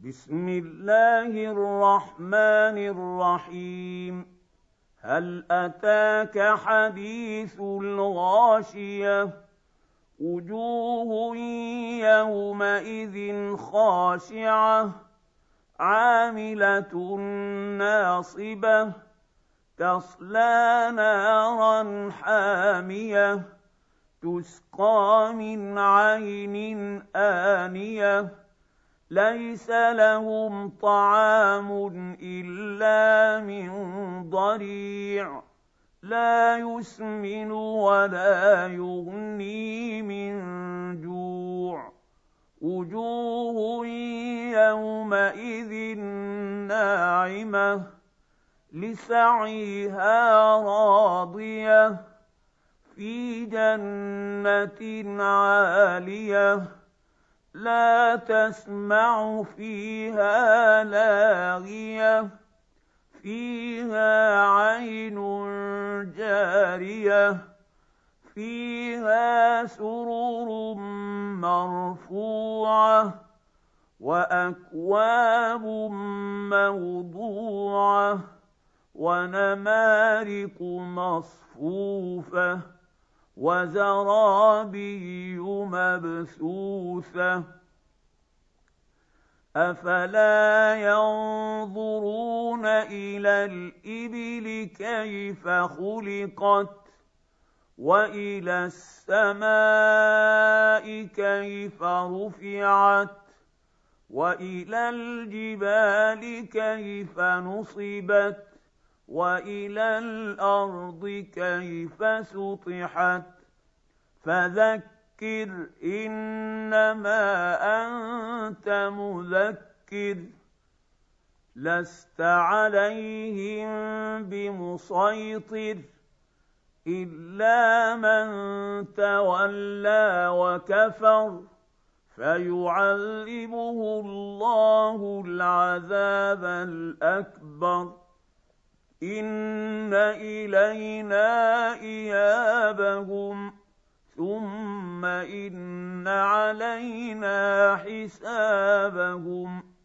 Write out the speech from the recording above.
بسم الله الرحمن الرحيم. هل أتاك حديث الغاشية؟ وجوه يومئذ خاشعة عاملة ناصبة تصلى نارا حامية تسقى من عين آنية ليس لهم طعام إلا من ضريع لا يسمن ولا يغني من جوع. وجوه يومئذ ناعمة لسعيها راضية في جنة عالية لا تسمع فيها لاغية فيها عين جارية فيها سرر مرفوعة وأكواب موضوعة ونمارق مصفوفة وزرابي مبثوثة أفلا ينظرون إلى الإبل كيف خلقت وإلى السماء كيف رفعت وإلى الجبال كيف نصبت وإلى الأرض كيف سطحت فذكر إنما أنت مذكر لست عليهم بمسيطر إلا من تولى وكفر فيعذبه الله العذاب الأكبر إن إلينا إيابهم ثم إن علينا حسابهم